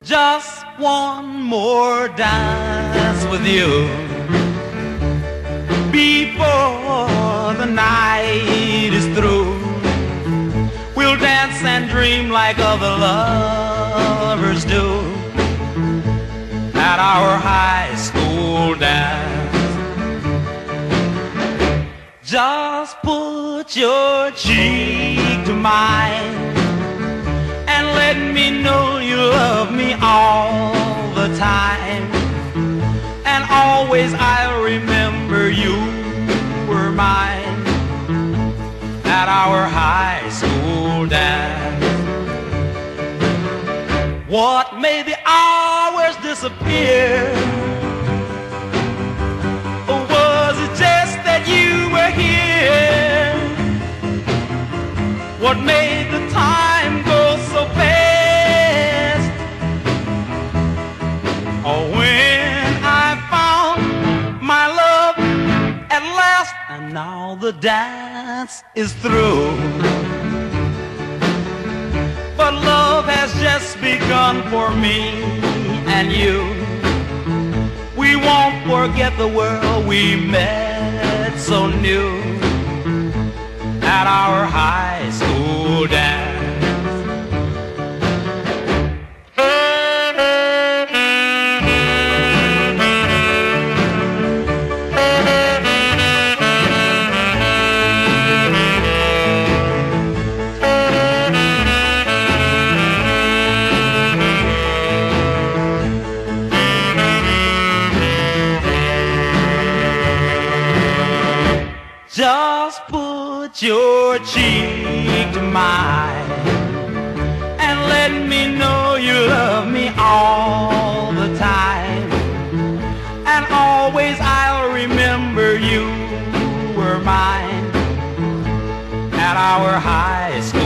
Just one more dance with you before the night is through. We'll dance and dream like other lovers do at our high school dance. Just put your cheek to mine and let me know you love me all the time. And always I'll remember you were mine at our high school dance. What made the hours disappear? Or was it just that you were here? What made the time go so fast? Oh, when I found my love at last, and now the dance is through. But love has just begun for me and you. We won't forget the world we met so new at our high school dance. Just put your cheek to mine and let me know you love me all the time. And always I'll remember you were mine at our high school.